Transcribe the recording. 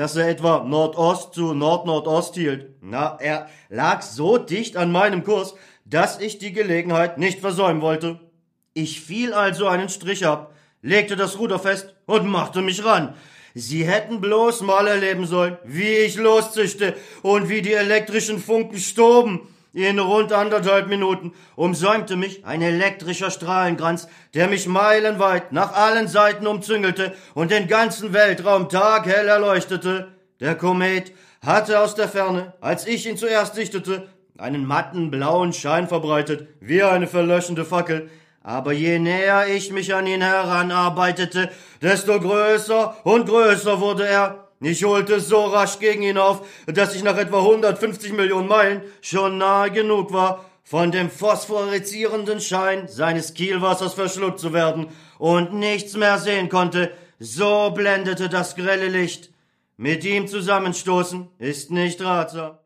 dass er etwa Nordost zu Nordnordost hielt. Na, er lag so dicht an meinem Kurs, dass ich die Gelegenheit nicht versäumen wollte. Ich fiel also einen Strich ab, legte das Ruder fest und machte mich ran. Sie hätten bloß mal erleben sollen, wie ich loszischte und wie die elektrischen Funken stoben. In rund 1,5 Minuten umsäumte mich ein elektrischer Strahlenkranz, der mich meilenweit nach allen Seiten umzüngelte und den ganzen Weltraum taghell erleuchtete. Der Komet hatte aus der Ferne, als ich ihn zuerst sichtete, einen matten blauen Schein verbreitet, wie eine verlöschende Fackel. Aber je näher ich mich an ihn heranarbeitete, desto größer und größer wurde er. Ich holte so rasch gegen ihn auf, dass ich nach etwa 150 Millionen Meilen schon nahe genug war, von dem phosphoreszierenden Schein seines Kielwassers verschluckt zu werden und nichts mehr sehen konnte. So blendete das grelle Licht. Mit ihm zusammenstoßen ist nicht ratsam.